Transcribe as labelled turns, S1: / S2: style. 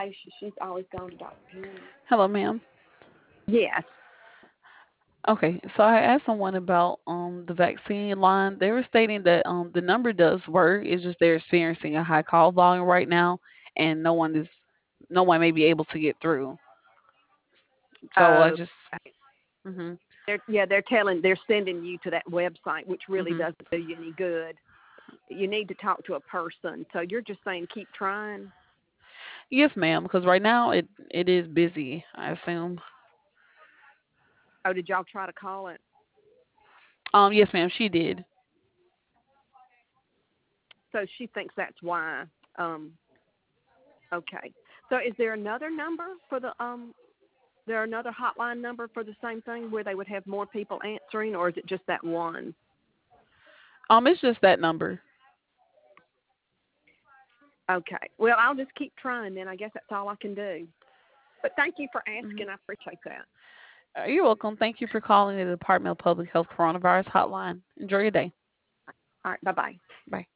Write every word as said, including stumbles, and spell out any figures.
S1: patient. She's always gone to doctor Henry.
S2: Hello, ma'am.
S1: Yes.
S2: Okay, so I asked someone about um the vaccine line. They were stating that um the number does work. It's just they're experiencing a high call volume right now, and no one is no one may be able to get through. So I
S1: Oh,
S2: just mhm
S1: they're yeah, they're telling, they're sending you to that website, which really
S2: mhm
S1: doesn't do you any good. You need to talk to a person. So you're just saying keep trying.
S2: yes, ma'am. Because right now it it is busy. I assume.
S1: Oh, did y'all try to call it?
S2: Um yes, ma'am. She did.
S1: So she thinks that's why. Um, okay. So is there another number for the um? There another hotline number for the same thing where they would have more people answering, or is it just that one?
S2: Um, it's just that number.
S1: Okay. Well, I'll just keep trying then. I guess that's all I can do. But thank you for
S2: Mhm.
S1: asking. I appreciate that.
S2: Uh, You're welcome. Thank you for calling the Department of Public Health Coronavirus Hotline. Enjoy your day.
S1: All right. Bye bye.
S2: Bye.